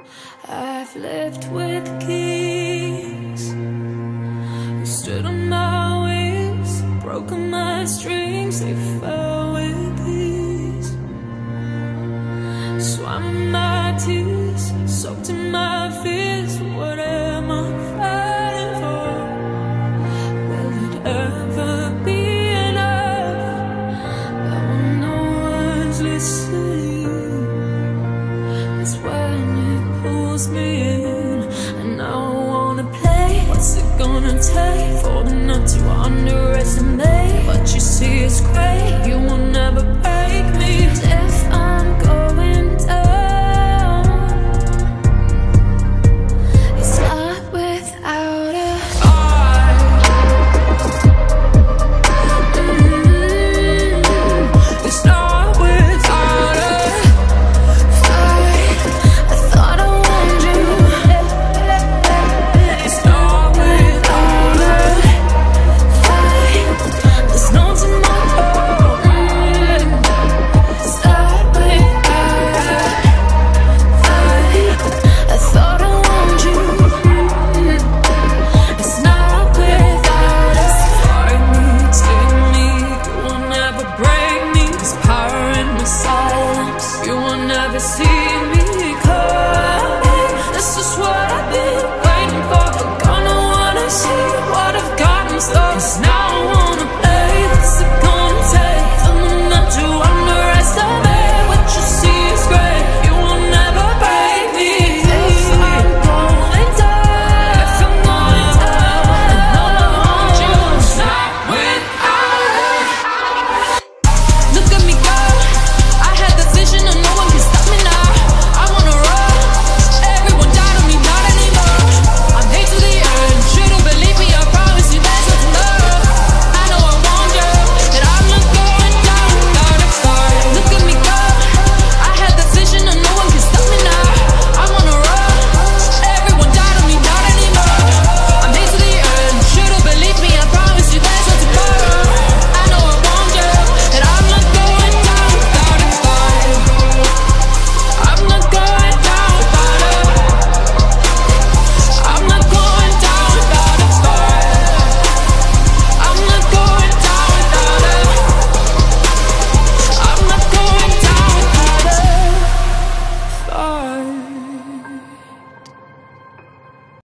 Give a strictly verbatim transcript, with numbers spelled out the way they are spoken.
I've lived with kings who stood on my wings, broken my strings, they fell with peace. Swam in my tears, soaked in my fears. What am I fighting for? Will it ever be enough? But when no one's listening, it's when it pulls me in. And now I wanna play. What's it gonna take for them not to underestimate? But you see it's great, you wanna